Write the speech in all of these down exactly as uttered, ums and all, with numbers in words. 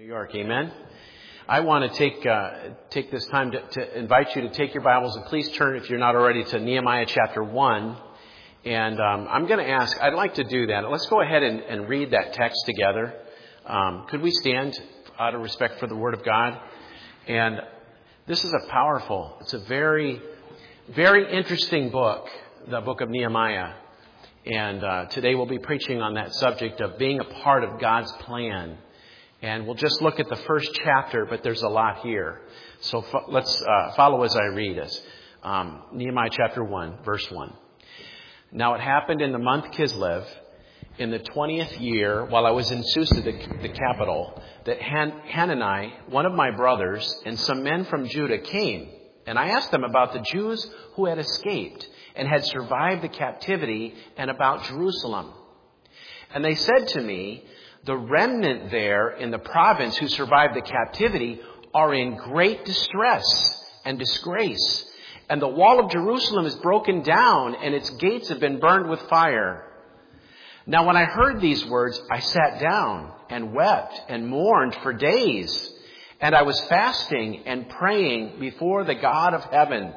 York. Amen. I want to take uh, take this time to, to invite you to take your Bibles and please turn, if you're not already, to Nehemiah chapter one. And um, I'm going to ask, I'd like to do that. Let's go ahead and, and read that text together. Um, could we stand out of respect for the Word of God? And this is a powerful, it's a very, very interesting book, the book of Nehemiah. And uh, today we'll be preaching on that subject of being a part of God's plan. And we'll just look at the first chapter, but there's a lot here. So fo- let's uh, follow as I read this. Um, Nehemiah chapter one, verse one. Now it happened in the month Kislev, in the twentieth year, while I was in Susa, the, the capital, that Han- Hanani, one of my brothers, and some men from Judah came. And I asked them about the Jews who had escaped and had survived the captivity and about Jerusalem. And they said to me, the remnant there in the province who survived the captivity are in great distress and disgrace. And the wall of Jerusalem is broken down and its gates have been burned with fire. Now when I heard these words, I sat down and wept and mourned for days. And I was fasting and praying before the God of heaven.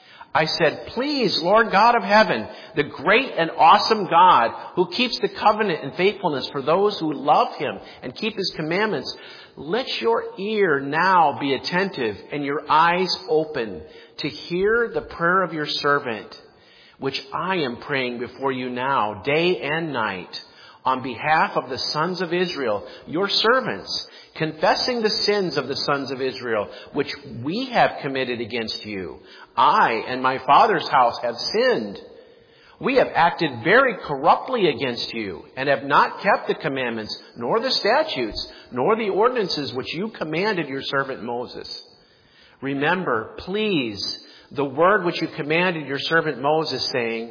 I said, please, Lord God of heaven, the great and awesome God who keeps the covenant and faithfulness for those who love him and keep his commandments, let your ear now be attentive and your eyes open to hear the prayer of your servant, which I am praying before you now, day and night, on behalf of the sons of Israel, your servants, confessing the sins of the sons of Israel, which we have committed against you. I and my father's house have sinned. We have acted very corruptly against you and have not kept the commandments, nor the statutes, nor the ordinances which you commanded your servant Moses. Remember, please, the word which you commanded your servant Moses, saying,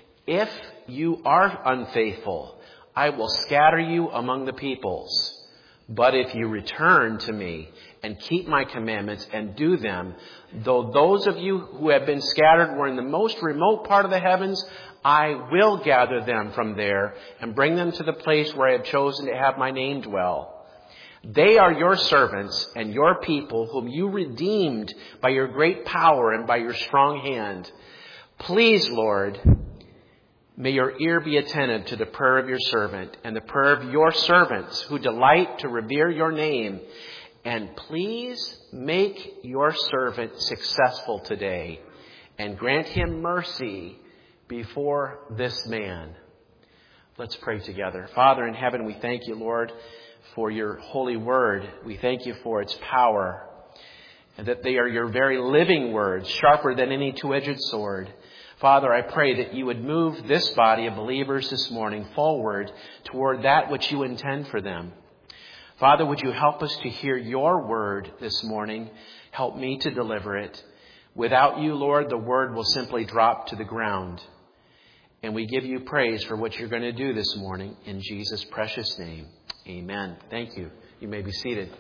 if you are unfaithful, I will scatter you among the peoples. But if you return to me and keep my commandments and do them, though those of you who have been scattered were in the most remote part of the heavens, I will gather them from there and bring them to the place where I have chosen to have my name dwell. They are your servants and your people whom you redeemed by your great power and by your strong hand. Please, Lord, may your ear be attentive to the prayer of your servant and the prayer of your servants who delight to revere your name. And please make your servant successful today and grant him mercy before this man. Let's pray together. Father in heaven, we thank you, Lord, for your holy word. We thank you for its power and that they are your very living words, sharper than any two-edged sword. Father, I pray that you would move this body of believers this morning forward toward that which you intend for them. Father, would you help us to hear your word this morning? Help me to deliver it. Without you, Lord, the word will simply drop to the ground. And we give you praise for what you're going to do this morning in Jesus' precious name. Amen. Thank you. You may be seated.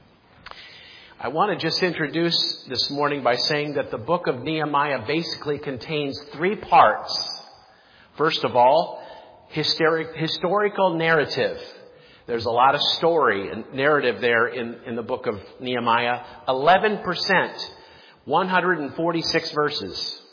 I want to just introduce this morning by saying that the book of Nehemiah basically contains three parts. First of all, historic, historical narrative. There's a lot of story and narrative there in, in the book of Nehemiah. eleven percent, one hundred forty-six verses.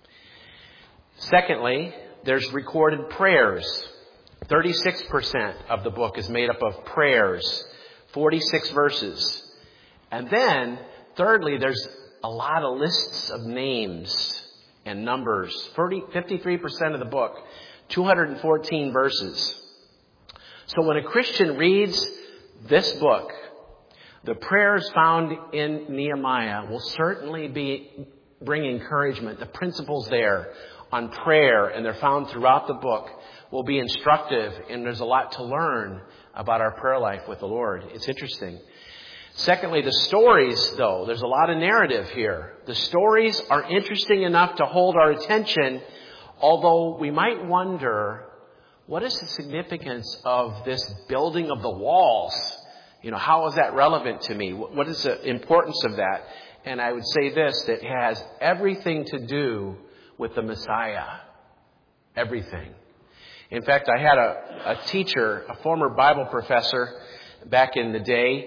Secondly, there's recorded prayers. thirty-six percent of the book is made up of prayers, forty-six verses. And then, thirdly, there's a lot of lists of names and numbers. fifty-three percent of the book, two hundred fourteen verses. So when a Christian reads this book, the prayers found in Nehemiah will certainly be bring encouragement. The principles there on prayer, and they're found throughout the book, will be instructive, and there's a lot to learn about our prayer life with the Lord. It's interesting. Secondly, the stories, though, there's a lot of narrative here. The stories are interesting enough to hold our attention, although we might wonder, what is the significance of this building of the walls? You know, how is that relevant to me? What is the importance of that? And I would say this, that it has everything to do with the Messiah. Everything. In fact, I had a, a teacher, a former Bible professor back in the day,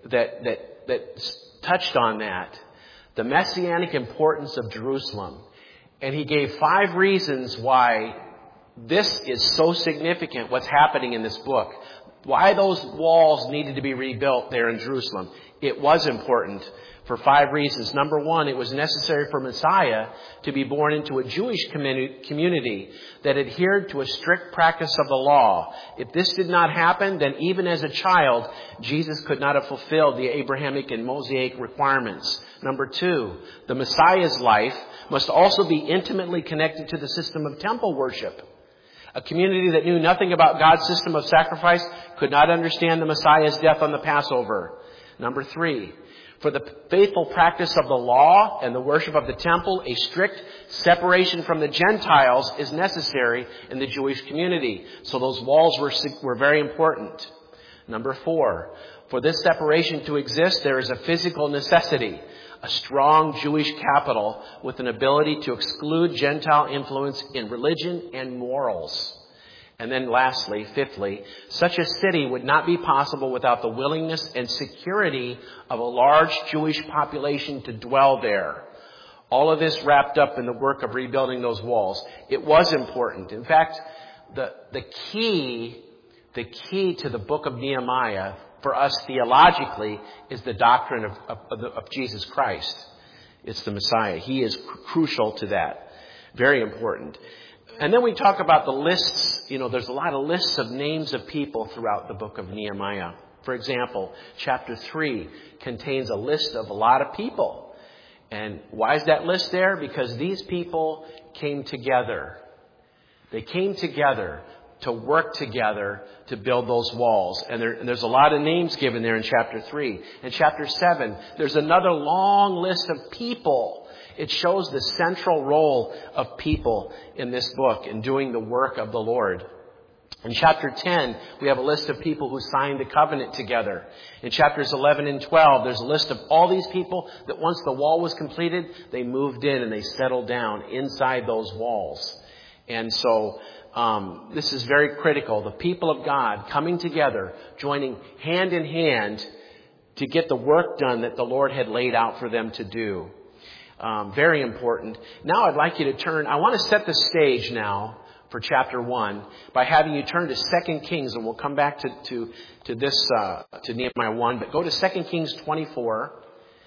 that, that, that touched on that. The messianic importance of Jerusalem. And he gave five reasons why this is so significant, what's happening in this book. Why those walls needed to be rebuilt there in Jerusalem. It was important for five reasons. Number one, it was necessary for Messiah to be born into a Jewish community that adhered to a strict practice of the law. If this did not happen, then even as a child, Jesus could not have fulfilled the Abrahamic and Mosaic requirements. Number two, the Messiah's life must also be intimately connected to the system of temple worship. A community that knew nothing about God's system of sacrifice could not understand the Messiah's death on the Passover. Number three, for the faithful practice of the law and the worship of the temple, a strict separation from the Gentiles is necessary in the Jewish community. So those walls were, were very important. Number four, for this separation to exist, there is a physical necessity. A strong Jewish capital with an ability to exclude Gentile influence in religion and morals. And then lastly, fifthly, such a city would not be possible without the willingness and security of a large Jewish population to dwell there. All of this wrapped up in the work of rebuilding those walls. It was important. In fact, the, the key, the key to the book of Nehemiah for us theologically is the doctrine of, of, of Jesus Christ. It's the Messiah. He is cr- crucial to that. Very important. And then we talk about the lists. You know, there's a lot of lists of names of people throughout the book of Nehemiah. For example, chapter three contains a list of a lot of people. And why is that list there? Because these people came together. They came together to work together to build those walls. And, there, and there's a lot of names given there in chapter three. In chapter seven, there's another long list of people. It shows the central role of people in this book in doing the work of the Lord. In chapter ten, we have a list of people who signed the covenant together. In chapters eleven and twelve, there's a list of all these people that once the wall was completed, they moved in and they settled down inside those walls. And so um, this is very critical. The people of God coming together, joining hand in hand to get the work done that the Lord had laid out for them to do. Um, very important. Now I'd like you to turn, I want to set the stage now for chapter one by having you turn to Second Kings, and we'll come back to, to, to this, uh, to Nehemiah one, but go to Second Kings twenty-four.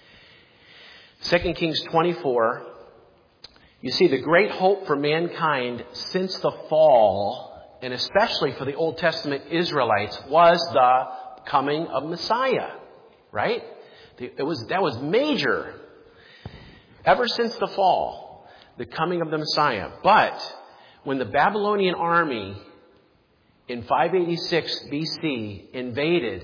Second Kings twenty-four. You see, the great hope for mankind since the fall, and especially for the Old Testament Israelites, was the coming of Messiah. Right? It was, that was major. Ever since the fall, the coming of the Messiah. But when the Babylonian army in five eighty-six B C invaded,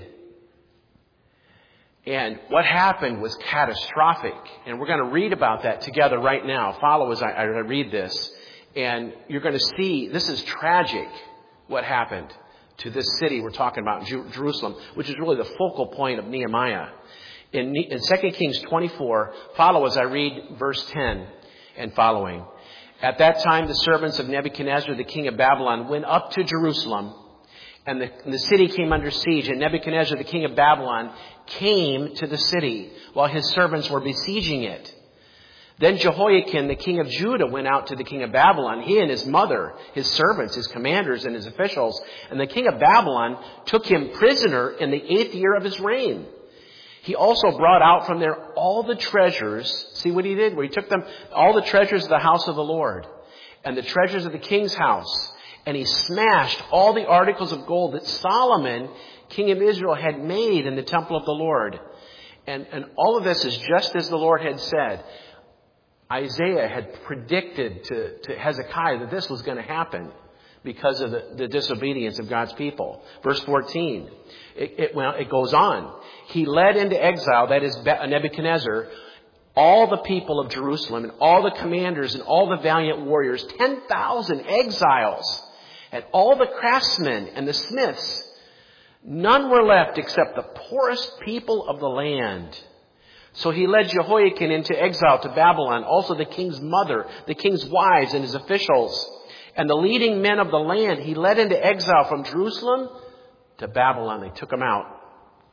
and what happened was catastrophic. And we're going to read about that together right now. Follow as I, I read this. And you're going to see, this is tragic, what happened to this city we're talking about, Jerusalem, which is really the focal point of Nehemiah. In, in Second Kings twenty-four, follow as I read verse ten and following. At that time, the servants of Nebuchadnezzar, the king of Babylon, went up to Jerusalem, and the, and the city came under siege. And Nebuchadnezzar, the king of Babylon, came to the city while his servants were besieging it. Then Jehoiakim, the king of Judah, went out to the king of Babylon, he and his mother, his servants, his commanders, and his officials. And the king of Babylon took him prisoner in the eighth year of his reign. He also brought out from there all the treasures. See what he did? Where he took them, all the treasures of the house of the Lord and the treasures of the king's house. And he smashed all the articles of gold that Solomon, king of Israel, had made in the temple of the Lord. And, and all of this is just as the Lord had said. Isaiah had predicted to, to Hezekiah that this was going to happen because of the, the disobedience of God's people. Verse fourteen, it, it, well, it goes on. He led into exile, that is Nebuchadnezzar, all the people of Jerusalem and all the commanders and all the valiant warriors, ten thousand exiles, and all the craftsmen and the smiths. None were left except the poorest people of the land. So he led Jehoiakim into exile to Babylon, also the king's mother, the king's wives and his officials. And the leading men of the land he led into exile from Jerusalem to Babylon. They took them out.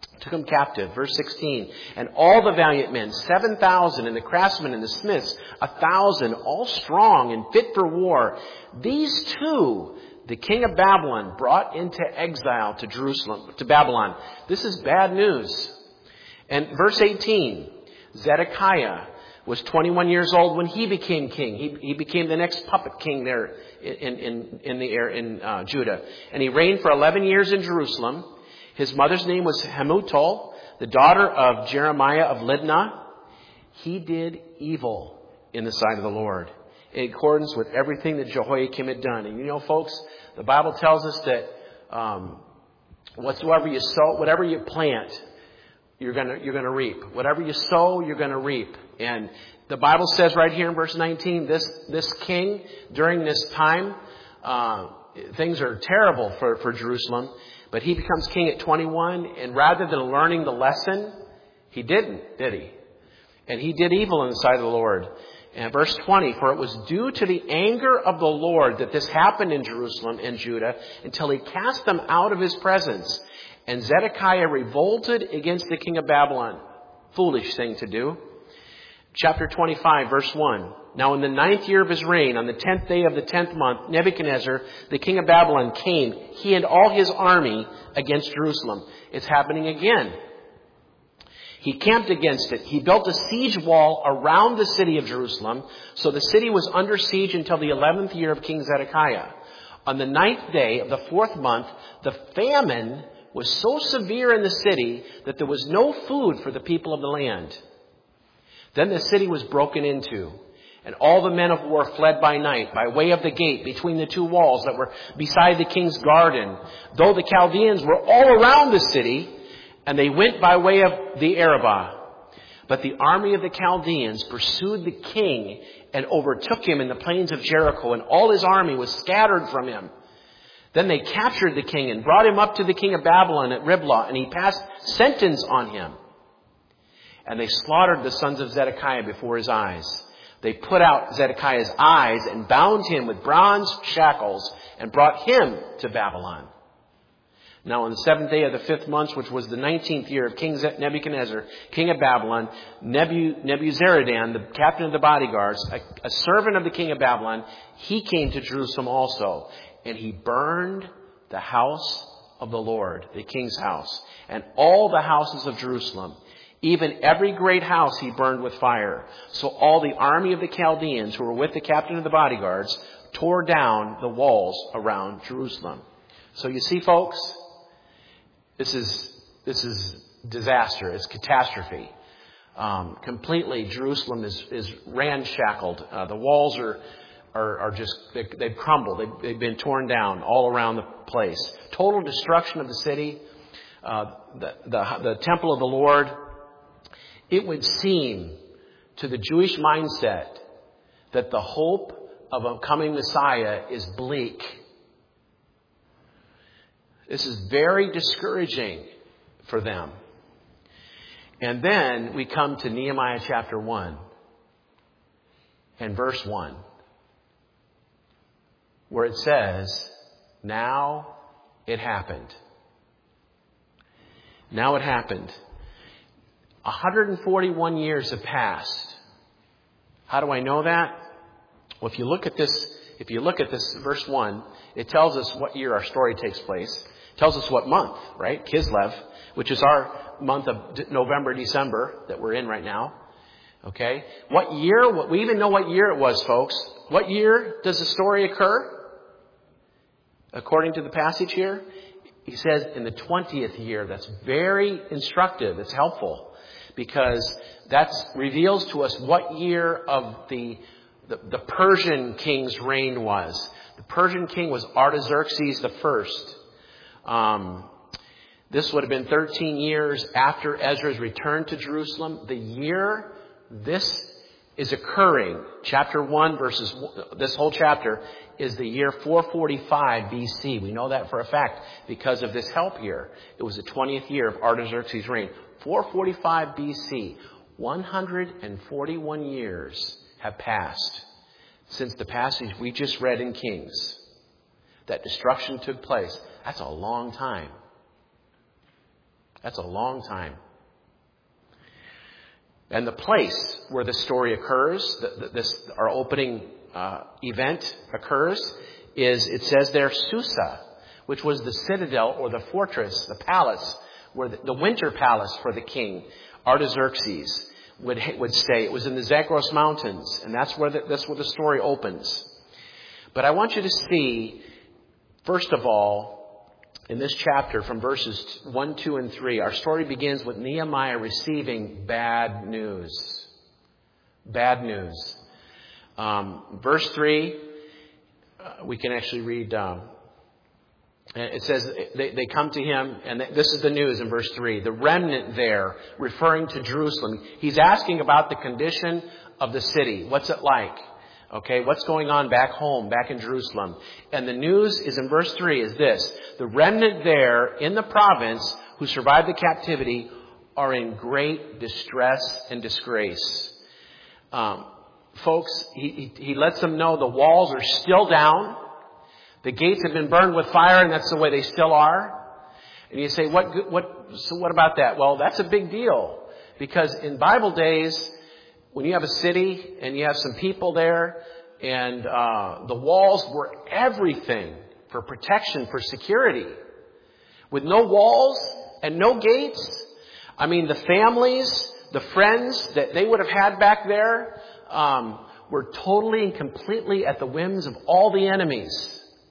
took him captive. Verse sixteen. And all the valiant men, seven thousand, and the craftsmen and the smiths, a thousand, all strong and fit for war. These two, the king of Babylon, brought into exile to Jerusalem, to Babylon. This is bad news. And verse eighteen. Zedekiah was twenty-one years old when he became king. He, he became the next puppet king there in, in, in the air in uh, Judah. And he reigned for eleven years in Jerusalem. His mother's name was Hamutal, the daughter of Jeremiah of Libnah. He did evil in the sight of the Lord, in accordance with everything that Jehoiakim had done. And you know, folks, the Bible tells us that um, whatsoever you sow, whatever you plant, you're gonna you're gonna reap. Whatever you sow, you're gonna reap. And the Bible says right here in verse nineteen, this this king during this time, uh, things are terrible for for Jerusalem. But he becomes king at twenty-one, and rather than learning the lesson, he didn't, did he? And he did evil in the sight of the Lord. And verse twenty, for it was due to the anger of the Lord that this happened in Jerusalem and Judah until he cast them out of his presence. And Zedekiah revolted against the king of Babylon. Foolish thing to do. Chapter twenty-five, verse one. Now in the ninth year of his reign, on the tenth day of the tenth month, Nebuchadnezzar, the king of Babylon, came, he and all his army, against Jerusalem. It's happening again. He camped against it. He built a siege wall around the city of Jerusalem, so the city was under siege until the eleventh year of King Zedekiah. On the ninth day of the fourth month, the famine was so severe in the city that there was no food for the people of the land. Then the city was broken into, and all the men of war fled by night, by way of the gate between the two walls that were beside the king's garden, though the Chaldeans were all around the city, and they went by way of the Arabah. But the army of the Chaldeans pursued the king and overtook him in the plains of Jericho, and all his army was scattered from him. Then they captured the king and brought him up to the king of Babylon at Riblah, and he passed sentence on him. And they slaughtered the sons of Zedekiah before his eyes. They put out Zedekiah's eyes and bound him with bronze shackles and brought him to Babylon. Now on the seventh day of the fifth month, which was the nineteenth year of King Nebuchadnezzar, king of Babylon, Nebu, Nebuzaradan, the captain of the bodyguards, a, a servant of the king of Babylon, he came to Jerusalem also. And he burned the house of the Lord, the king's house, and all the houses of Jerusalem. Even every great house he burned with fire. So all the army of the Chaldeans who were with the captain of the bodyguards tore down the walls around Jerusalem. So you see, folks, this is this is disaster. It's catastrophe. Um, completely, Jerusalem is is ramshackled. Uh, the walls are are, are just they, they've crumbled. They've, they've been torn down all around the place. Total destruction of the city. Uh, the, the the temple of the Lord. It would seem to the Jewish mindset that the hope of a coming Messiah is bleak. This is very discouraging for them. And then we come to Nehemiah chapter one and verse one, where it says, now it happened. Now it happened. one hundred forty-one years have passed. How do I know that? Well, if you look at this, if you look at this verse one, it tells us what year our story takes place. It tells us what month, right? Kislev, which is our month of November, December that we're in right now. Okay? What year? What, we even know what year it was, folks. What year does the story occur? According to the passage here, he says in the twentieth year. That's very instructive. It's helpful. Because that reveals to us what year of the, the the Persian king's reign was. The Persian king was Artaxerxes the First. Um, this would have been thirteen years after Ezra's return to Jerusalem. The year this is occurring, chapter one, verses this whole chapter is the year four forty-five B C. We know that for a fact because of this help here. It was the twentieth year of Artaxerxes' reign. four forty-five B C, one hundred forty-one years have passed since the passage we just read in Kings. That destruction took place. That's a long time. That's a long time. And the place where the story occurs, the, the, this our opening uh, event occurs, is, it says there, Susa, which was the citadel or the fortress, the palace, where the, the winter palace for the king, Artaxerxes, would would stay. It was in the Zagros Mountains, and that's where the, that's where the story opens. But I want you to see, first of all, in this chapter from verses one, two, and three, our story begins with Nehemiah receiving bad news. Bad news. Um, verse three, uh, we can actually read. Um, It says they, they come to him, and this is the news in verse three. The remnant there, referring to Jerusalem. He's asking about the condition of the city. What's it like? Okay, what's going on back home, back in Jerusalem? And the news is in verse three is this. The remnant there in the province who survived the captivity are in great distress and disgrace. Um, folks, he, he, he lets them know the walls are still down. The gates have been burned with fire, and that's the way they still are. And you say, what, what, so what about that? Well, that's a big deal. Because in Bible days, when you have a city and you have some people there, and uh, the walls were everything for protection, for security. With no walls and no gates, I mean, the families, the friends that they would have had back there um, were totally and completely at the whims of all the enemies.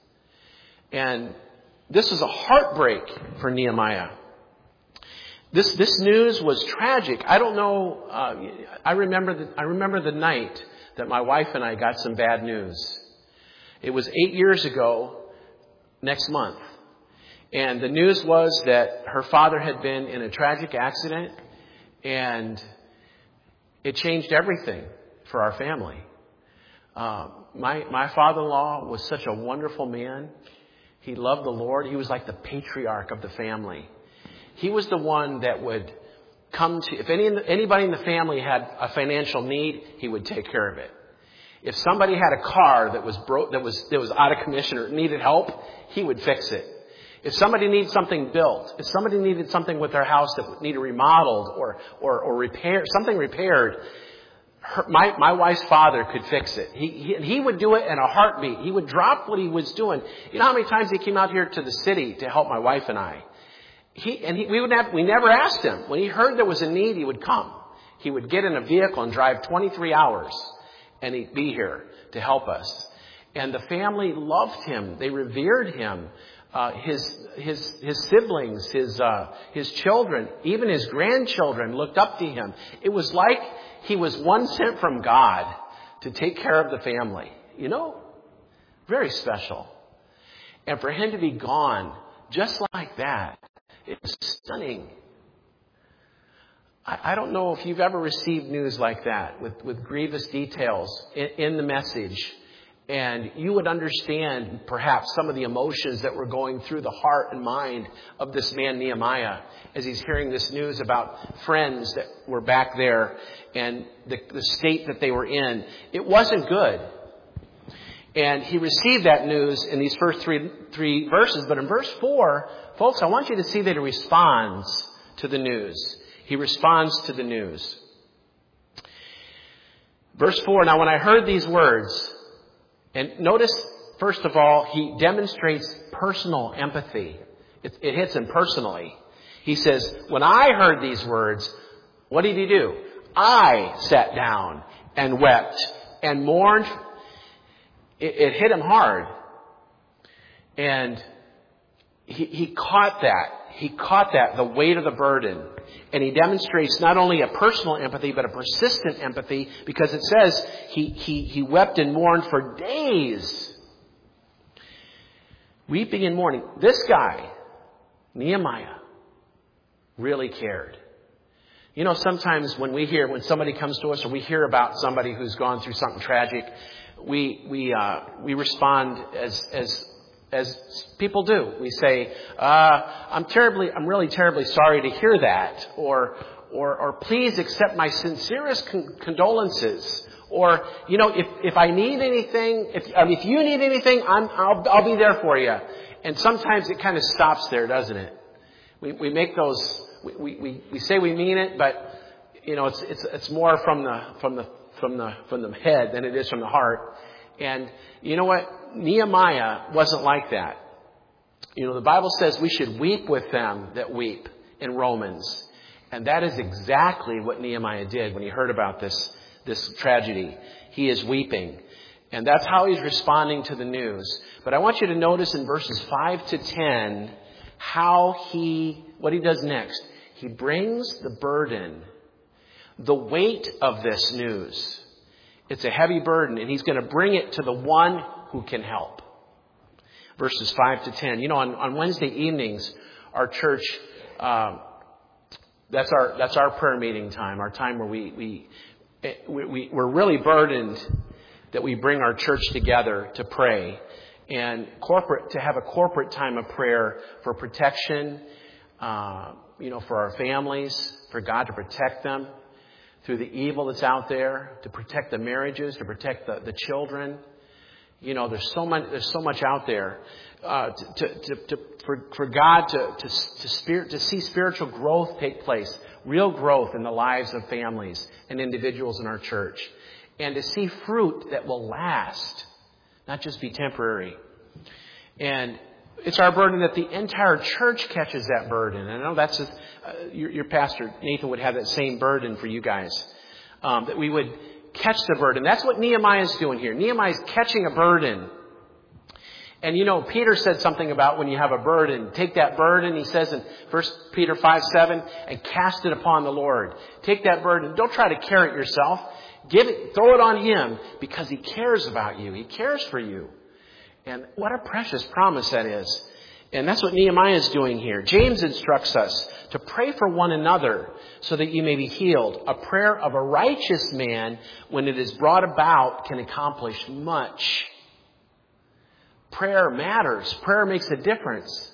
And this was a heartbreak for Nehemiah. This this news was tragic. I don't know. Uh, I remember the, I remember the night that my wife and I got some bad news. It was eight years ago, next month, and the news was that her father had been in a tragic accident, and it changed everything for our family. Uh, my my father-in-law was such a wonderful man. He loved the Lord. He was like the patriarch of the family. He was the one that would come to, if any, anybody in the family had a financial need, he would take care of it. If somebody had a car that was broke, that was, that was out of commission or needed help, he would fix it. If somebody needed something built, if somebody needed something with their house that needed remodeled or, or, or repaired, something repaired, Her, my, my wife's father could fix it. He, he, he would do it in a heartbeat. He would drop what he was doing. You know how many times he came out here to the city to help my wife and I? He, and he, we would have, we never asked him. When he heard there was a need, he would come. He would get in a vehicle and drive twenty-three hours, and he'd be here to help us. And the family loved him. They revered him. Uh, his, his, his siblings, his, uh, his children, even his grandchildren looked up to him. It was like he was one sent from God to take care of the family. You know, very special. And for him to be gone just like that, it was stunning. I, I don't know if you've ever received news like that with, with grievous details in, in the message. And you would understand perhaps some of the emotions that were going through the heart and mind of this man Nehemiah as he's hearing this news about friends that were back there and the, the state that they were in. It wasn't good. And he received that news in these first three, three verses. But in verse four, folks, I want you to see that he responds to the news. He responds to the news. Verse four, now when I heard these words, and notice, first of all, he demonstrates personal empathy. It, it hits him personally. He says, when I heard these words, what did he do? I sat down and wept and mourned. It, it hit him hard. And he, he caught that. He caught that, the weight of the burden. And he demonstrates not only a personal empathy, but a persistent empathy, because it says he, he, he wept and mourned for days. Weeping and mourning. This guy, Nehemiah, really cared. You know, sometimes when we hear, when somebody comes to us or we hear about somebody who's gone through something tragic, we, we, uh, we respond as, as, as people do. We say, uh, I'm terribly, I'm really terribly sorry to hear that. Or, or, or please accept my sincerest con- condolences. Or, you know, if, if I need anything, if, um, if you need anything, I'm, I'll, I'll be there for you. And sometimes it kind of stops there, doesn't it? we, we make those, we, we, we say we mean it, but, you know, it's, it's, it's more from the, from the, from the, from the head than it is from the heart. And you know what? Nehemiah wasn't like that. You know, the Bible says we should weep with them that weep in Romans. And that is exactly what Nehemiah did when he heard about this, this tragedy. He is weeping. And that's how he's responding to the news. But I want you to notice in verses five to ten how he, what he does next. He brings the burden, the weight of this news. It's a heavy burden, and he's going to bring it to the one who can help. Verses five to ten. You know, on, on Wednesday evenings, our church, uh, that's our that's our prayer meeting time, our time where we, we, we, we, we're really burdened that we bring our church together to pray. And corporate to have a corporate time of prayer for protection, uh, you know, for our families, for God to protect them through the evil that's out there, to protect the marriages, to protect the, the children. You know, there's so much, there's so much out there, uh, to, to, to, for, for God to, to, to spirit, to see spiritual growth take place, real growth in the lives of families and individuals in our church, and to see fruit that will last, not just be temporary. And it's our burden that the entire church catches that burden. And I know that's, a, uh, your, your pastor, Nathan, would have that same burden for you guys, um, that we would catch the burden. That's what Nehemiah is doing here. Nehemiah is catching a burden. And you know, Peter said something about when you have a burden, take that burden, he says in First Peter five seven, and cast it upon the Lord. Take that burden. Don't try to carry it yourself. Give it, throw it on him, because he cares about you. He cares for you. And what a precious promise that is. And that's what Nehemiah is doing here. James instructs us to pray for one another so that you may be healed. A prayer of a righteous man, when it is brought about, can accomplish much. Prayer matters. Prayer makes a difference.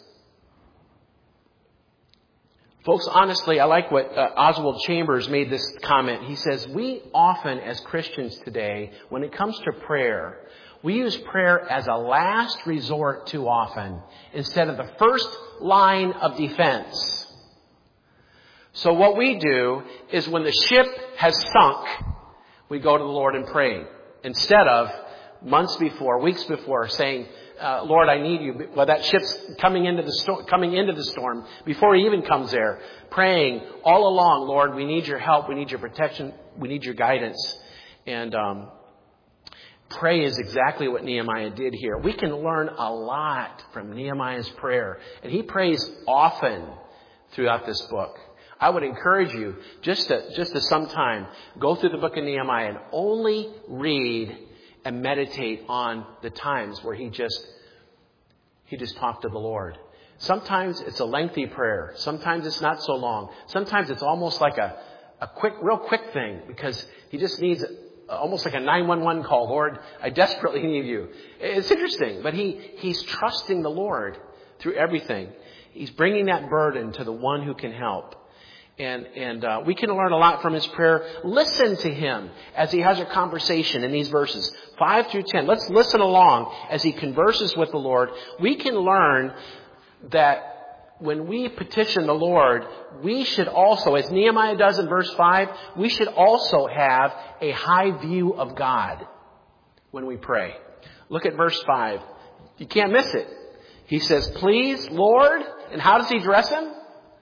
Folks, honestly, I like what uh, Oswald Chambers made this comment. He says, we often, as Christians today, when it comes to prayer, we use prayer as a last resort too often instead of the first line of defense. So what we do is when the ship has sunk, we go to the Lord and pray instead of months before, weeks before, saying, uh, Lord, I need you. Well, that ship's coming into the storm, coming into the storm before he even comes there, praying all along, Lord, we need your help. We need your protection. We need your guidance. And, um, pray is exactly what Nehemiah did here. We can learn a lot from Nehemiah's prayer. And he prays often throughout this book. I would encourage you just to, just to sometime go through the book of Nehemiah and only read and meditate on the times where he just, he just talked to the Lord. Sometimes it's a lengthy prayer. Sometimes it's not so long. Sometimes it's almost like a, a quick, real quick thing, because he just needs almost like a nine one one call. Lord, I desperately need you. It's interesting, but he, he's trusting the Lord through everything. He's bringing that burden to the one who can help. And, and, uh, we can learn a lot from his prayer. Listen to him as he has a conversation in these verses, five through ten. Let's listen along as he converses with the Lord. We can learn that when we petition the Lord, we should also, as Nehemiah does in verse five, we should also have a high view of God when we pray. Look at verse five. You can't miss it. He says, please, Lord. And how does he address him?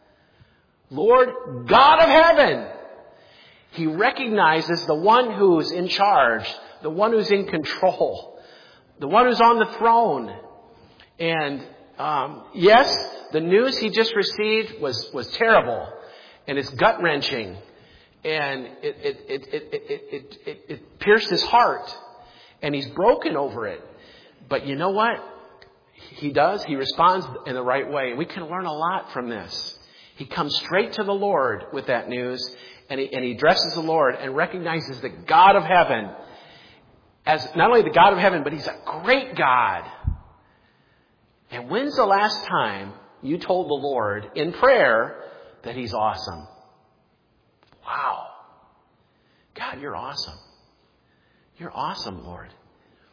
Lord, God of heaven. He recognizes the one who's in charge, the one who's in control, the one who's on the throne. And um, yes, the news he just received was, was terrible, and it's gut-wrenching, and it, it, it, it, it, it, it, it pierced his heart, and he's broken over it. But you know what? He does. He responds in the right way. We can learn a lot from this. He comes straight to the Lord with that news, and he, and he addresses the Lord and recognizes the God of heaven as not only the God of heaven, but he's a great God. And when's the last time you told the Lord in prayer that he's awesome? Wow. God, you're awesome. You're awesome, Lord.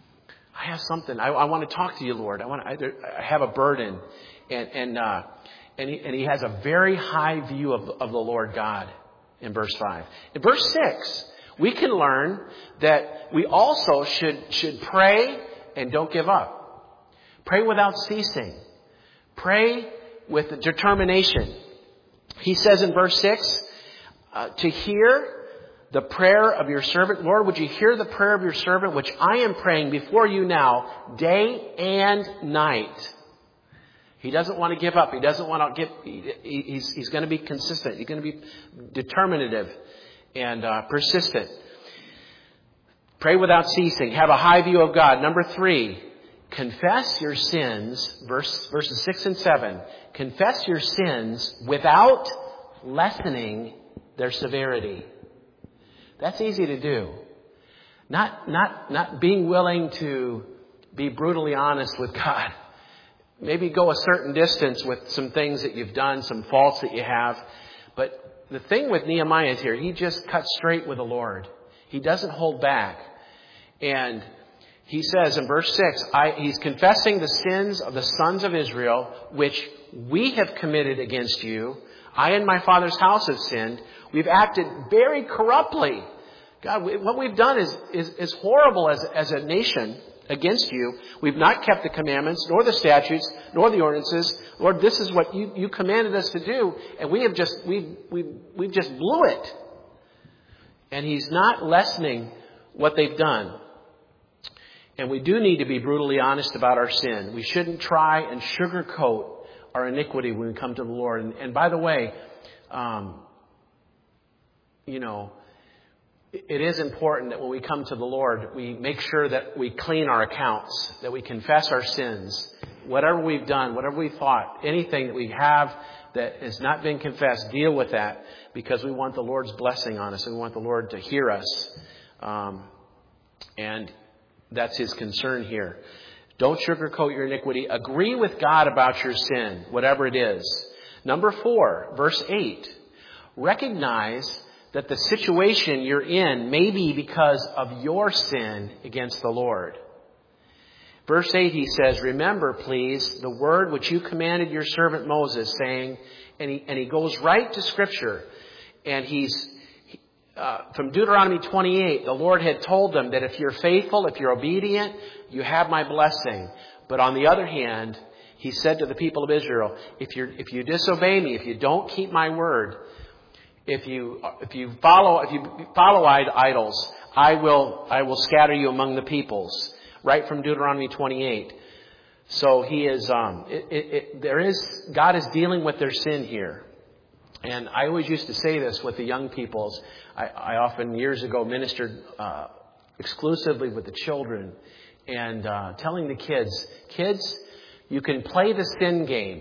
I have something. I, I want to talk to you, Lord. I want to, I, I have a burden. And, and, uh, And he, and he has a very high view of, of the Lord God in verse five. In verse six, we can learn that we also should, should pray and don't give up. Pray without ceasing. Pray with determination. He says in verse six, uh, to hear the prayer of your servant. Lord, would you hear the prayer of your servant, which I am praying before you now, day and night. He doesn't want to give up. He doesn't want to give, he, he's, he's going to be consistent. He's going to be determinative and uh, persistent. Pray without ceasing. Have a high view of God. Number three, confess your sins, verse, verses six and seven. Confess your sins without lessening their severity. That's easy to do. Not, not, not being willing to be brutally honest with God. Maybe go a certain distance with some things that you've done, some faults that you have. But the thing with Nehemiah is here, he just cuts straight with the Lord. He doesn't hold back. And he says in verse six, I, he's confessing the sins of the sons of Israel, which we have committed against you. I and my father's house have sinned. We've acted very corruptly. God, what we've done is, is, is horrible as, as a nation against you. We've not kept the commandments, nor the statutes, nor the ordinances. Lord, this is what you, you commanded us to do, and we have just, we've, we've, we've just blew it. And he's not lessening what they've done. And we do need to be brutally honest about our sin. We shouldn't try and sugarcoat our iniquity when we come to the Lord. And, and by the way, um, you know, it is important that when we come to the Lord, we make sure that we clean our accounts, that we confess our sins, whatever we've done, whatever we've thought, anything that we have that has not been confessed, deal with that, because we want the Lord's blessing on us and we want the Lord to hear us. Um, and that's his concern here. Don't sugarcoat your iniquity. Agree with God about your sin, whatever it is. Number four, verse eight. Recognize that the situation you're in may be because of your sin against the Lord. Verse eight, he says, remember, please, the word which you commanded your servant Moses, saying, and he, and he goes right to Scripture. And he's, uh, from Deuteronomy twenty-eight, the Lord had told them that if you're faithful, if you're obedient, you have my blessing. But on the other hand, he said to the people of Israel, if you if you disobey me, if you don't keep my word, If you if you follow if you follow idols, I will I will scatter you among the peoples. Right from Deuteronomy twenty-eight. So he is um it, it, it, there is God is dealing with their sin here, and I always used to say this with the young peoples. I, I often years ago ministered uh, exclusively with the children, and uh, telling the kids, kids, you can play the sin game.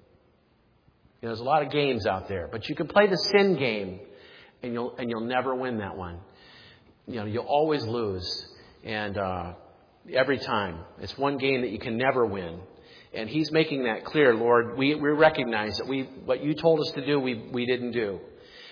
You know, there's a lot of games out there, but you can play the sin game, and you'll and you'll never win that one. You know, you'll always lose, and uh, every time it's one game that you can never win. And he's making that clear, Lord. We we recognize that we what you told us to do, we we didn't do.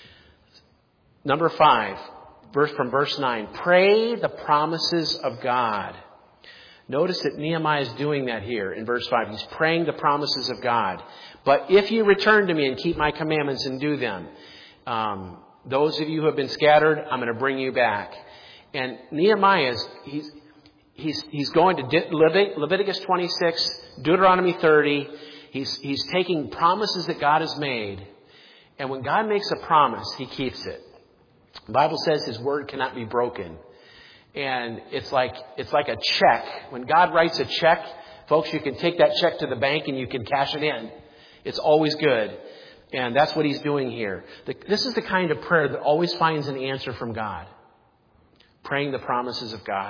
Number five, verse from verse nine. Pray the promises of God. Notice that Nehemiah is doing that here in verse five. He's praying the promises of God. But if you return to me and keep my commandments and do them, um, those of you who have been scattered, I'm going to bring you back. And Nehemiah is he's he's he's going to Leviticus twenty-six, Deuteronomy thirty. He's he's taking promises that God has made, and when God makes a promise, He keeps it. The Bible says His word cannot be broken. And it's like it's like a check. When God writes a check, folks, you can take that check to the bank and you can cash it in. It's always good. And that's what he's doing here. The, this is the kind of prayer that always finds an answer from God. Praying the promises of God.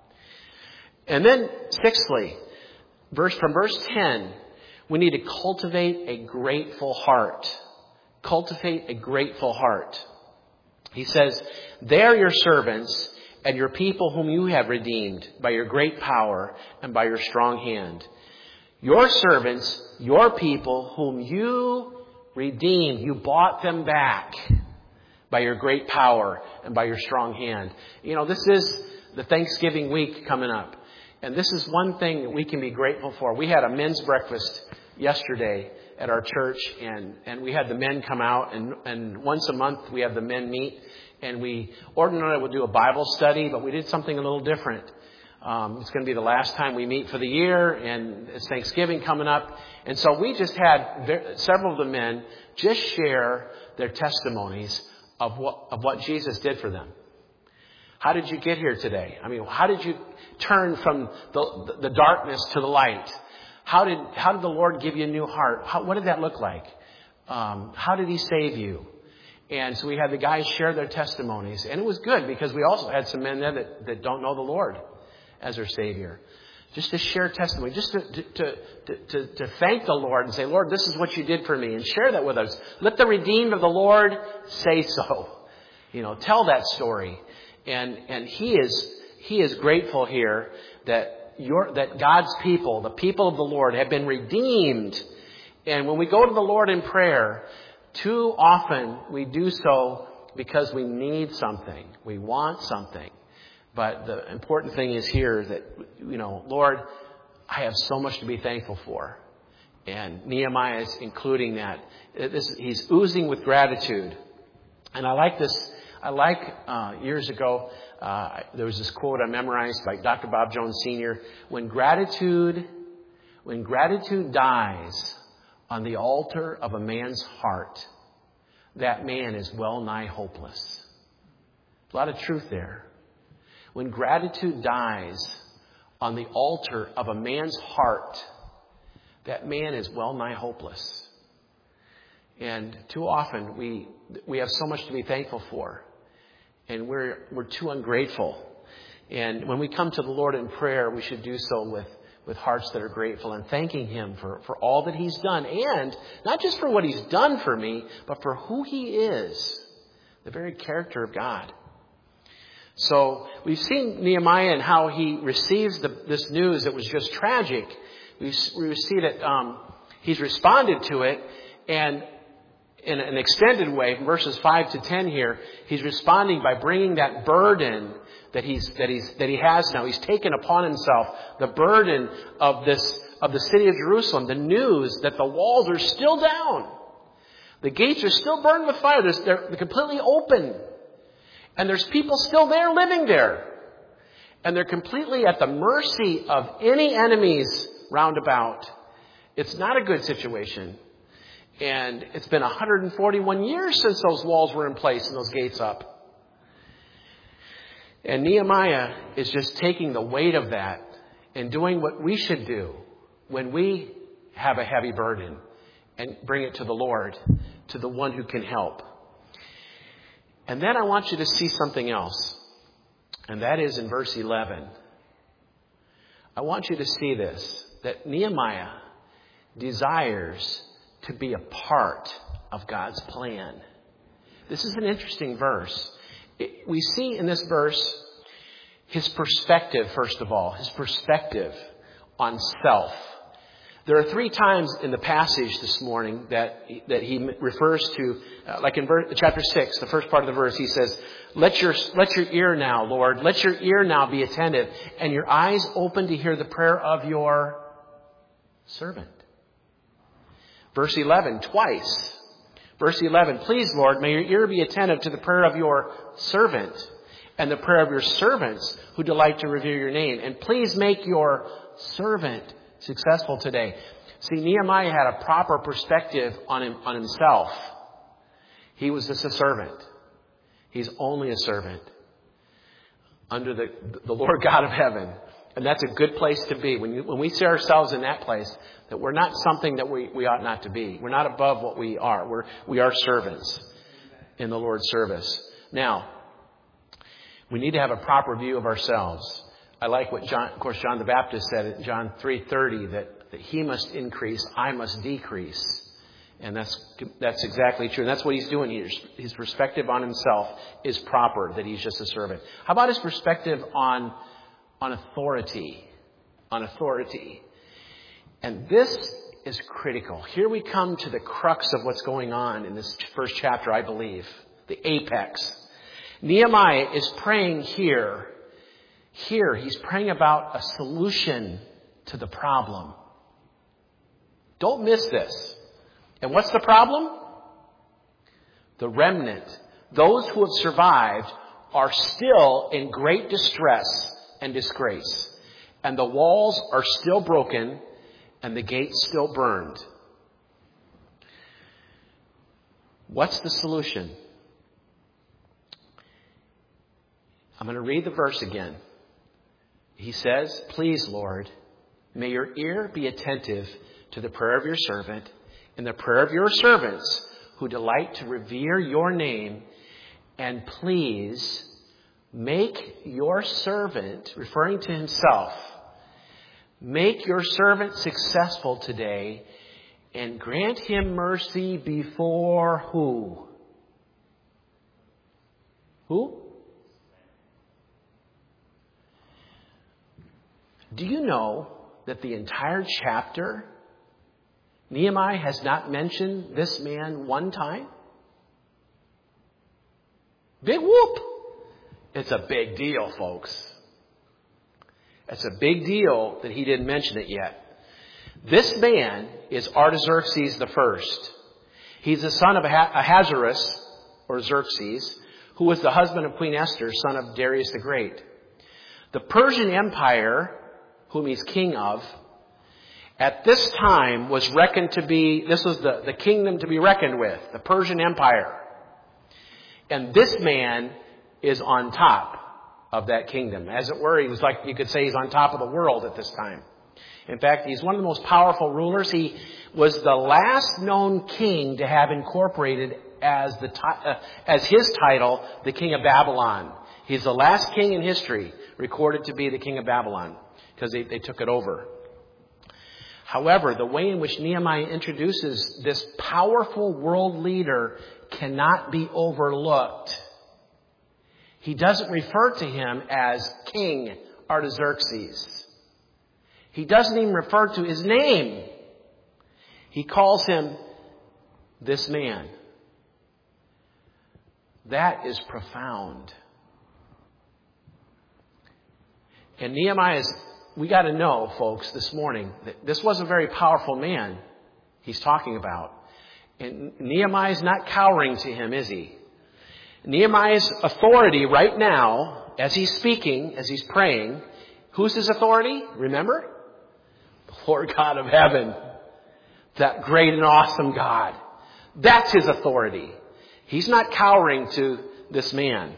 And then, sixthly, verse from verse ten, we need to cultivate a grateful heart. Cultivate a grateful heart. He says, they are your servants and your people whom you have redeemed by your great power and by your strong hand. Your servants, your people whom you redeemed, you bought them back by your great power and by your strong hand. You know, this is the Thanksgiving week coming up. And this is one thing that we can be grateful for. We had a men's breakfast yesterday at our church, and, and we had the men come out, and, and once a month we have the men meet, and we ordinarily would do a Bible study, but we did something a little different. Um, it's going to be the last time we meet for the year, and it's Thanksgiving coming up. And so we just had ver- several of the men just share their testimonies of what, of what Jesus did for them. How did you get here today? I mean, how did you turn from the, the darkness to the light? How did, how did the Lord give you a new heart? How, what did that look like? Um, how did he save you? And so we had the guys share their testimonies. And it was good because we also had some men there that, that don't know the Lord as their Savior. Just to share testimony, just to, to, to, to, to thank the Lord and say, Lord, this is what you did for me, and share that with us. Let the redeemed of the Lord say so. You know, tell that story. And, and he is, he is grateful here that your, that God's people, the people of the Lord, have been redeemed. And when we go to the Lord in prayer, too often we do so because we need something. We want something. But the important thing is here that, you know, Lord, I have so much to be thankful for. And Nehemiah is including that. This, he's oozing with gratitude. And I like this. I like uh, years ago, uh, there was this quote I memorized by Doctor Bob Jones Senior When gratitude, when gratitude dies on the altar of a man's heart, that man is well nigh hopeless. A lot of truth there. When gratitude dies on the altar of a man's heart, that man is well nigh hopeless. And too often we we have so much to be thankful for, and we're we're too ungrateful. And when we come to the Lord in prayer, we should do so with, with hearts that are grateful and thanking Him for, for all that He's done, and not just for what He's done for me, but for who He is, the very character of God. So we've seen Nehemiah and how he receives the, this news that was just tragic. We, we see that um, he's responded to it, and in an extended way, from verses five to ten here, he's responding by bringing that burden that he's that he's that he has now. He's taken upon himself the burden of this of the city of Jerusalem, the news that the walls are still down, the gates are still burned with fire. They're, they're completely open. And there's people still there living there. And they're completely at the mercy of any enemies round about. It's not a good situation. And it's been one hundred forty-one years since those walls were in place and those gates up. And Nehemiah is just taking the weight of that and doing what we should do when we have a heavy burden and bring it to the Lord, to the one who can help. And then I want you to see something else. And that is in verse eleven. I want you to see this, that Nehemiah desires to be a part of God's plan. This is an interesting verse. We see in this verse his perspective, first of all, his perspective on self. There are three times in the passage this morning that that he refers to, uh, like in verse, chapter six, the first part of the verse, he says, "Let your let your ear now, Lord, let your ear now be attentive, and your eyes open to hear the prayer of your servant." Verse eleven, twice. Verse eleven, "Please, Lord, may your ear be attentive to the prayer of your servant, and the prayer of your servants who delight to revere your name, and please make your servant successful today." See, Nehemiah had a proper perspective on him, on himself. He was just a servant. He's only a servant under the, the Lord God of heaven. And that's a good place to be. When, you, when we see ourselves in that place, that we're not something that we, we ought not to be. We're not above what we are. We're, we are servants in the Lord's service. Now, we need to have a proper view of ourselves. I like what John, of course, John the Baptist said in John three thirty, that, that he must increase, I must decrease. And that's that's exactly true. And that's what he's doing here. His perspective on himself is proper, that he's just a servant. How about his perspective on, on authority? On authority. And this is critical. Here we come to the crux of what's going on in this first chapter, I believe. The apex. Nehemiah is praying here. Here, he's praying about a solution to the problem. Don't miss this. And what's the problem? The remnant, those who have survived, are still in great distress and disgrace. And the walls are still broken and the gates still burned. What's the solution? I'm going to read the verse again. He says, "Please, Lord, may your ear be attentive to the prayer of your servant and the prayer of your servants who delight to revere your name. And please make your servant," referring to himself, "make your servant successful today and grant him mercy before" who? Who? Do you know that the entire chapter, Nehemiah has not mentioned this man one time? Big whoop. It's a big deal, folks. It's a big deal that he didn't mention it yet. This man is Artaxerxes the First. He's the son of Ahasuerus, or Xerxes, who was the husband of Queen Esther, son of Darius the Great. The Persian Empire, whom he's king of, at this time was reckoned to be, this was the, the kingdom to be reckoned with, the Persian Empire. And this man is on top of that kingdom. As it were, he was like, you could say he's on top of the world at this time. In fact, he's one of the most powerful rulers. He was the last known king to have incorporated as the uh, as his title, the King of Babylon. He's the last king in history recorded to be the King of Babylon, because they, they took it over. However, the way in which Nehemiah introduces this powerful world leader cannot be overlooked. He doesn't refer to him as King Artaxerxes. He doesn't even refer to his name. He calls him this man. That is profound. And Nehemiah's, we got to know, folks, this morning, that this was a very powerful man he's talking about. And Nehemiah's not cowering to him, is he? Nehemiah's authority right now, as he's speaking, as he's praying, who's his authority? Remember? The Lord God of heaven. That great and awesome God. That's his authority. He's not cowering to this man.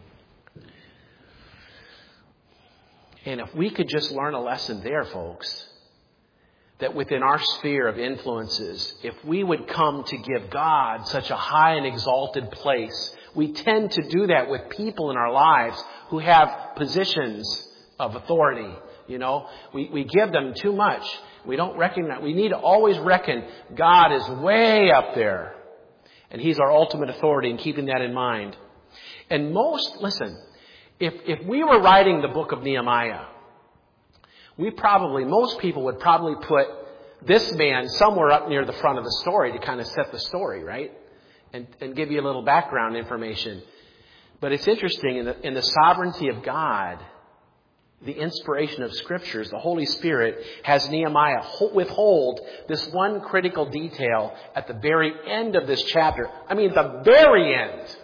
And if we could just learn a lesson there, folks, that within our sphere of influences, if we would come to give God such a high and exalted place, we tend to do that with people in our lives who have positions of authority. You know, we, we give them too much. We don't recognize, we need to always reckon God is way up there. And He's our ultimate authority, and keeping that in mind. And most, listen, if, if we were writing the book of Nehemiah, we probably, most people would probably put this man somewhere up near the front of the story to kind of set the story, right? And, and give you a little background information. But it's interesting, in the, in the sovereignty of God, the inspiration of Scriptures, the Holy Spirit has Nehemiah withhold this one critical detail at the very end of this chapter. I mean, the very end.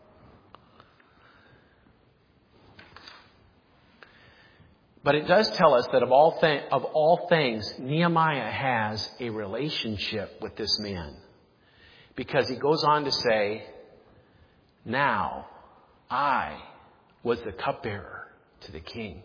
But it does tell us that of all, th- of all things, Nehemiah has a relationship with this man. Because he goes on to say, now I was the cupbearer to the king.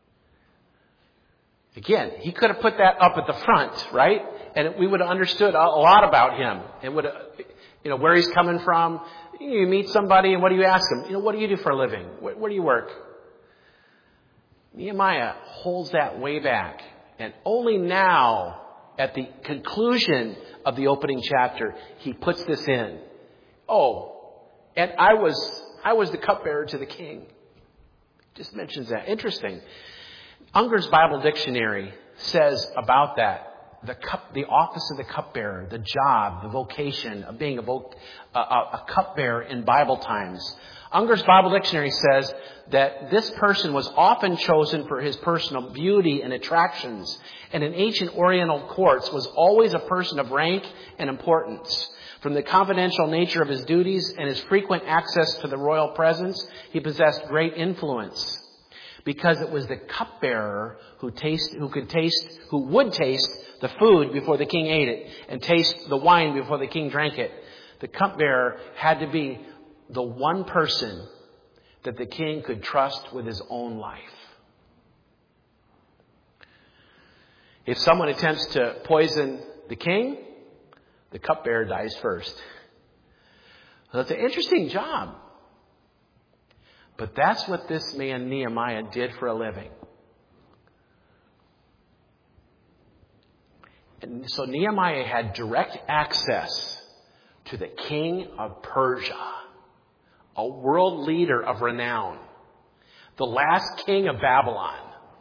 Again, he could have put that up at the front, right? And we would have understood a lot about him. And would have, you know, where he's coming from. You meet somebody and what do you ask them? You know, what do you do for a living? Where, where do you work? Nehemiah holds that way back. And only now, at the conclusion of the opening chapter, he puts this in. Oh, and I was I was the cupbearer to the king. Just mentions that. Interesting. Unger's Bible Dictionary says about that, the cup, the office of the cupbearer, the job, the vocation of being a, vo- a, a, a cupbearer in Bible times. Unger's Bible Dictionary says that this person was often chosen for his personal beauty and attractions, and in ancient Oriental courts was always a person of rank and importance. From the confidential nature of his duties and his frequent access to the royal presence, he possessed great influence. Because it was the cupbearer who taste, who could taste, who would taste the food before the king ate it, and taste the wine before the king drank it. The cupbearer had to be the one person that the king could trust with his own life. If someone attempts to poison the king, the cupbearer dies first. Well, that's an interesting job. But that's what this man Nehemiah did for a living. And so Nehemiah had direct access to the king of Persia, a world leader of renown, the last king of Babylon.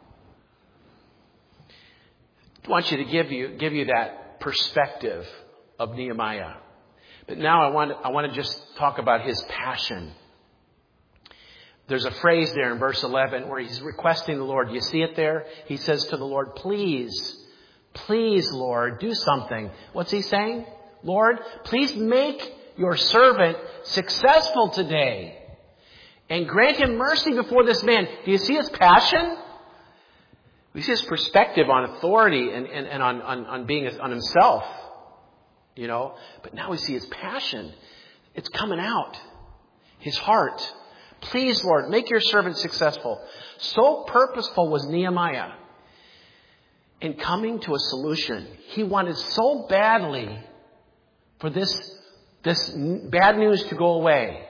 I want you to give you give you that perspective of Nehemiah. But now I want I want to just talk about his passion. There's a phrase there in verse eleven where he's requesting the Lord. You see it there? He says to the Lord, please, please, Lord, do something. What's he saying? Lord, please make your servant successful today and grant him mercy before this man. Do you see his passion? We see his perspective on authority and, and, and on, on, on being on himself, you know. But now we see his passion. It's coming out. His heart. Please, Lord, make your servant successful. So purposeful was Nehemiah in coming to a solution. He wanted so badly for this, this bad news to go away.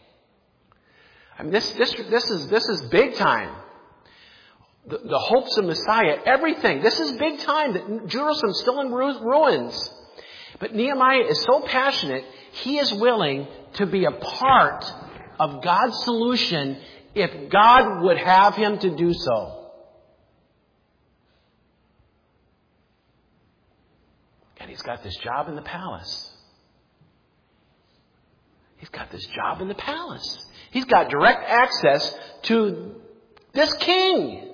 I mean, this, this, this is, this is big time. The, the hopes of Messiah, everything. This is big time. That Jerusalem's still in ruins. But Nehemiah is so passionate, he is willing to be a part of God's solution if God would have him to do so. And he's got this job in the palace. He's got this job in the palace. He's got direct access to this king.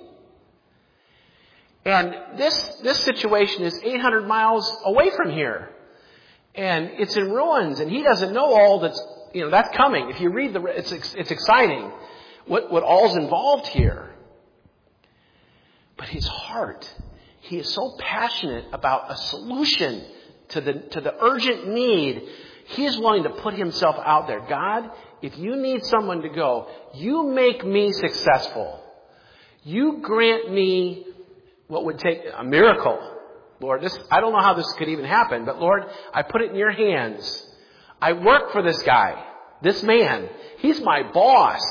And this, this situation is eight hundred miles away from here. And it's in ruins, and he doesn't know all that's, you know, that's coming. If you read the, it's, it's exciting what, what all's involved here. But his heart, he is so passionate about a solution to the, to the urgent need. He is willing to put himself out there. God, if you need someone to go, you make me successful. You grant me what would take a miracle. Lord, this, I don't know how this could even happen, but Lord, I put it in your hands. I work for this guy, this man. He's my boss.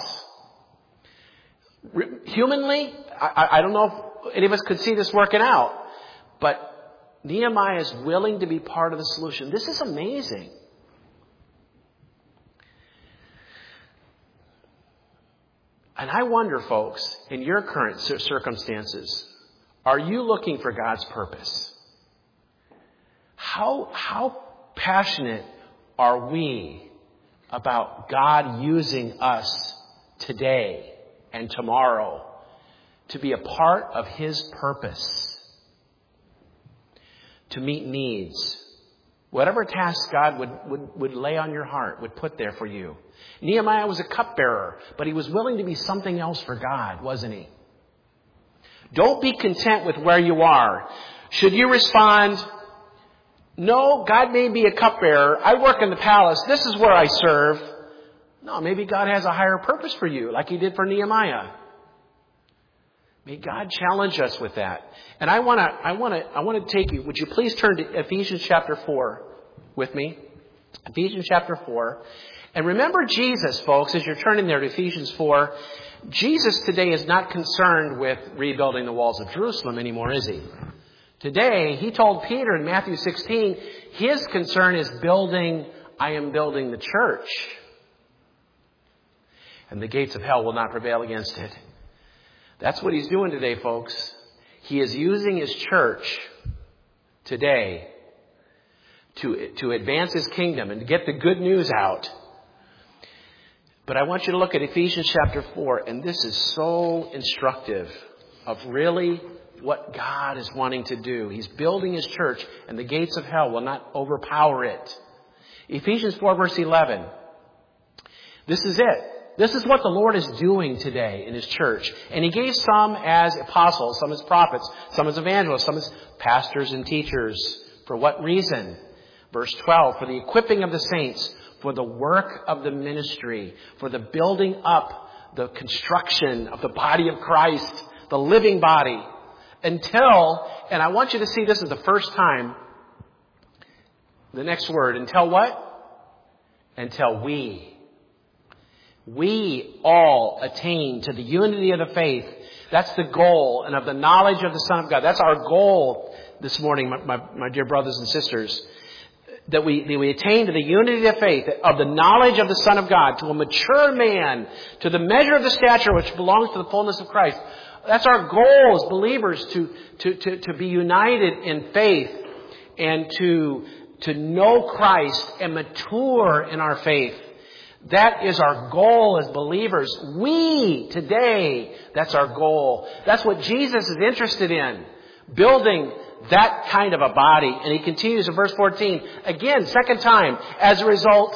Humanly, I, I don't know if any of us could see this working out, but Nehemiah is willing to be part of the solution. This is amazing. And I wonder, folks, in your current circumstances, are you looking for God's purpose? How, how passionate are we about God using us today and tomorrow to be a part of his purpose? To meet needs. Whatever task God would, would, would lay on your heart, would put there for you. Nehemiah was a cupbearer, but he was willing to be something else for God, wasn't he? Don't be content with where you are. Should you respond, no, God may be a cupbearer. I work in the palace. This is where I serve. No, maybe God has a higher purpose for you, like he did for Nehemiah. May God challenge us with that. And I want to, I want to, I want to take you. Would you please turn to Ephesians chapter four with me? Ephesians chapter four. And remember Jesus, folks, as you're turning there to Ephesians four. Jesus today is not concerned with rebuilding the walls of Jerusalem anymore, is he? Today, he told Peter in Matthew sixteen, his concern is building, I am building the church. And the gates of hell will not prevail against it. That's what he's doing today, folks. He is using his church today to, to advance his kingdom and to get the good news out. But I want you to look at Ephesians chapter four, and this is so instructive of really what God is wanting to do. He's building His church, and the gates of hell will not overpower it. Ephesians four, verse eleven. This is it. This is what the Lord is doing today in His church. And He gave some as apostles, some as prophets, some as evangelists, some as pastors and teachers. For what reason? Verse twelve, for the equipping of the saints, for the work of the ministry, for the building up, the construction of the body of Christ, the living body, until, and I want you to see this is the first time, the next word, until what? Until we. We all attain to the unity of the faith. That's the goal, and of the knowledge of the Son of God. That's our goal this morning, my, my, my dear brothers and sisters. That we, that we attain to the unity of faith, of the knowledge of the Son of God, to a mature man, to the measure of the stature which belongs to the fullness of Christ. That's our goal as believers, to, to, to, to be united in faith and to, to know Christ and mature in our faith. That is our goal as believers. We, today, that's our goal. That's what Jesus is interested in. Building that kind of a body. And He continues in verse fourteen. Again, second time. As a result,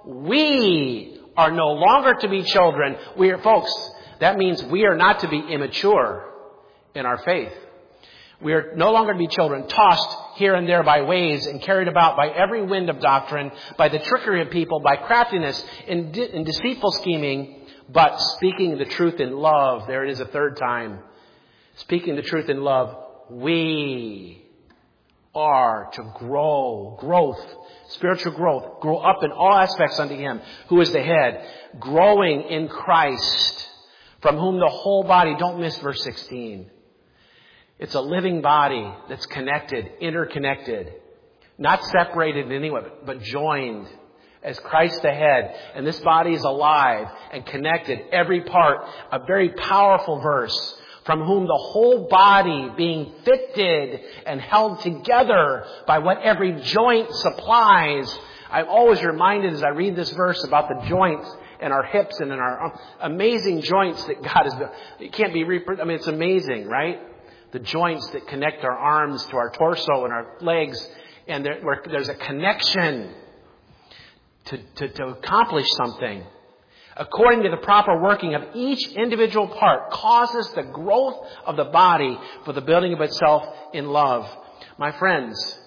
we are no longer to be children. We are, folks, that means we are not to be immature in our faith. We are no longer to be children, tossed here and there by waves and carried about by every wind of doctrine, by the trickery of people, by craftiness and, de- and deceitful scheming, but speaking the truth in love. There it is a third time. Speaking the truth in love, we are to grow, growth, spiritual growth, grow up in all aspects unto Him who is the head, growing in Christ, from whom the whole body, don't miss verse sixteen. It's a living body that's connected, interconnected, not separated in any way, but joined as Christ the head. And this body is alive and connected, every part, a very powerful verse. From whom the whole body being fitted and held together by what every joint supplies. I'm always reminded as I read this verse about the joints in our hips and in our amazing joints that God has built. It can't be, repro- I mean, it's amazing, right? The joints that connect our arms to our torso and our legs. And there, where there's a connection to, to, to accomplish something. According to the proper working of each individual part, causes the growth of the body for the building of itself in love. My friends,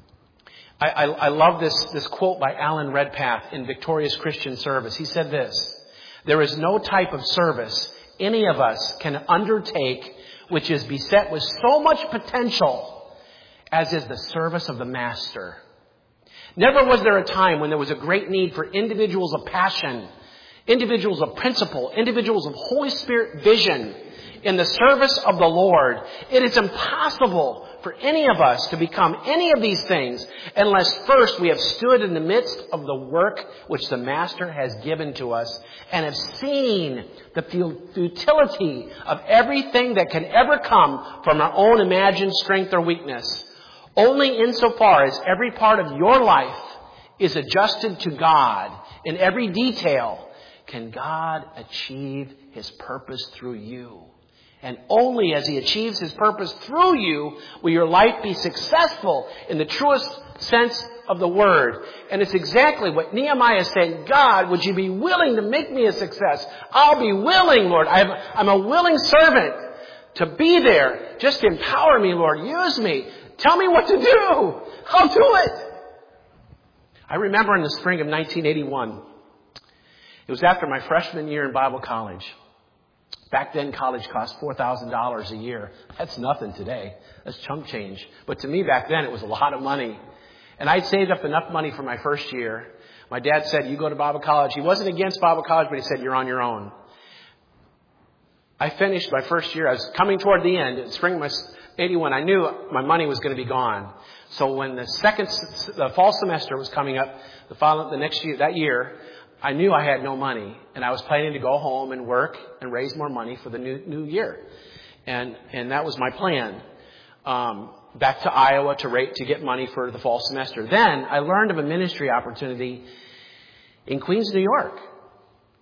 I, I, I love this, this quote by Alan Redpath in Victorious Christian Service. He said this: there is no type of service any of us can undertake which is beset with so much potential as is the service of the Master. Never was there a time when there was a great need for individuals of passion, individuals of principle, individuals of Holy Spirit vision in the service of the Lord. It is impossible for any of us to become any of these things unless first we have stood in the midst of the work which the Master has given to us and have seen the futility of everything that can ever come from our own imagined strength or weakness. Only insofar as every part of your life is adjusted to God in every detail can God achieve His purpose through you. And only as He achieves His purpose through you will your life be successful in the truest sense of the word. And it's exactly what Nehemiah is saying. God, would you be willing to make me a success? I'll be willing, Lord. I'm, I'm a willing servant to be there. Just empower me, Lord. Use me. Tell me what to do. I'll do it. I remember in the spring of nineteen eighty-one, it was after my freshman year in Bible college. Back then, college cost four thousand dollars a year. That's nothing today. That's chump change. But to me back then, it was a lot of money. And I'd saved up enough money for my first year. My dad said, you go to Bible college. He wasn't against Bible college, but he said, you're on your own. I finished my first year. I was coming toward the end. In spring of eighty-one, I knew my money was going to be gone. So when the second, the fall semester was coming up, the following, the next year, that year, I knew I had no money, and I was planning to go home and work and raise more money for the new new year, and and that was my plan. Um, back to Iowa to rate to get money for the fall semester. Then I learned of a ministry opportunity in Queens, New York,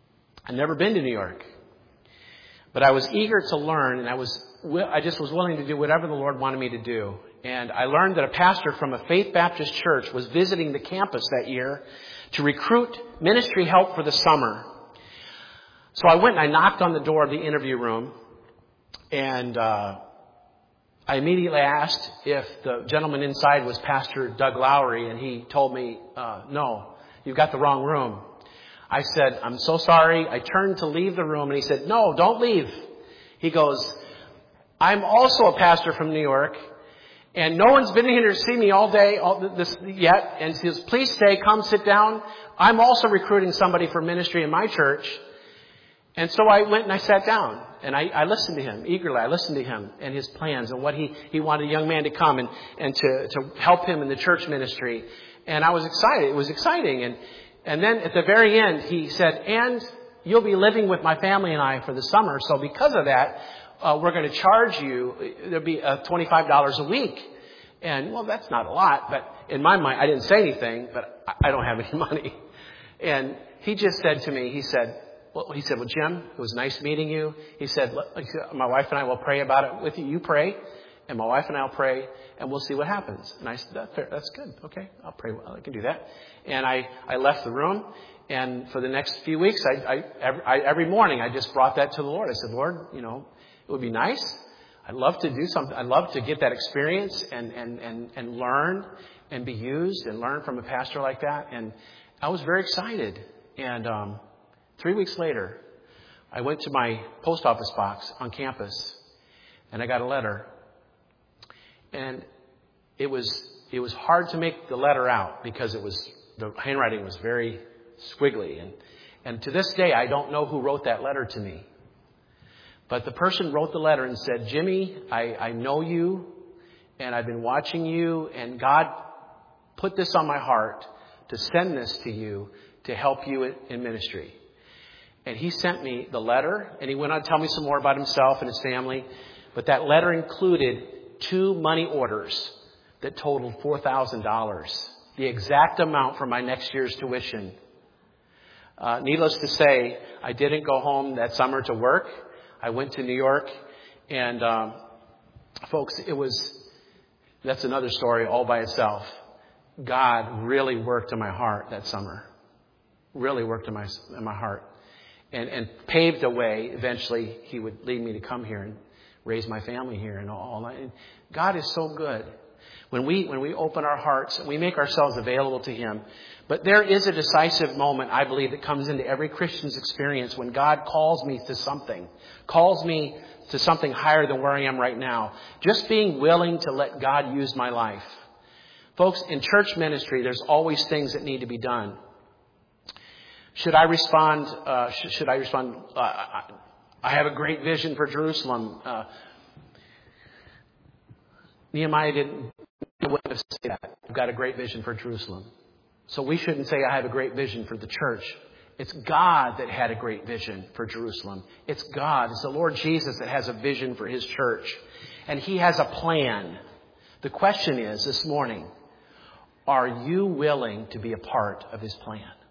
I'd never been to New York. But I was eager to learn, and I was I just was willing to do whatever the Lord wanted me to do. And I learned that a pastor from a Faith Baptist church was visiting the campus that year to recruit ministry help for the summer. So I went and I knocked on the door of the interview room, and uh, I immediately asked if the gentleman inside was Pastor Doug Lowry, and he told me, uh, no, you've got the wrong room. I said, I'm so sorry. I turned to leave the room, and he said, no, don't leave. He goes, I'm also a pastor from New York, and no one's been here to see me all day all this yet. And he says, please stay, come sit down. I'm also recruiting somebody for ministry in my church. And so I went and I sat down, and I, I listened to him eagerly. I listened to him and his plans and what he, he wanted a young man to come and, and to, to help him in the church ministry. And I was excited. It was exciting. And, and then at the very end, he said, and you'll be living with my family and I for the summer. So because of that, Uh, we're going to charge you, there'll be uh, twenty-five dollars a week. And, well, that's not a lot, but in my mind, I didn't say anything, but I don't have any money. And he just said to me, he said, well, he said, well, Jim, it was nice meeting you. He said, my wife and I will pray about it with you. You pray, and my wife and I will pray, and we'll see what happens. And I said, that's fair. That's good. Okay, I'll pray. I can do that. And I, I left the room. And for the next few weeks, I, I, every, I, every morning, I just brought that to the Lord. I said, Lord, you know, it would be nice. I'd love to do something. I'd love to get that experience and, and, and, and learn and be used and learn from a pastor like that. And I was very excited. And um, three weeks later, I went to my post office box on campus, and I got a letter. And it was it was hard to make the letter out because it was the handwriting was very squiggly. And, and to this day, I don't know who wrote that letter to me. But the person wrote the letter and said, Jimmy, I, I know you, and I've been watching you, and God put this on my heart to send this to you to help you in, in ministry. And he sent me the letter, and he went on to tell me some more about himself and his family. But that letter included two money orders that totaled four thousand dollars, the exact amount for my next year's tuition. Uh, needless to say, I didn't go home that summer to work. I went to New York, and um, folks, it was, that's another story all by itself. God really worked in my heart that summer, really worked in my in my heart, and, and paved a way. Eventually, he would lead me to come here and raise my family here and all that. And God is so good. When we, when we open our hearts and we make ourselves available to him. But there is a decisive moment, I believe, that comes into every Christian's experience when God calls me to something, calls me to something higher than where I am right now. Just being willing to let God use my life. Folks, in church ministry, there's always things that need to be done. Should I respond, uh, sh- should I respond, uh, I have a great vision for Jerusalem. Uh, Nehemiah didn't say that. I've got a great vision for Jerusalem. So we shouldn't say I have a great vision for the church. It's God that had a great vision for Jerusalem. It's God. It's the Lord Jesus that has a vision for his church. And he has a plan. The question is this morning, are you willing to be a part of his plan?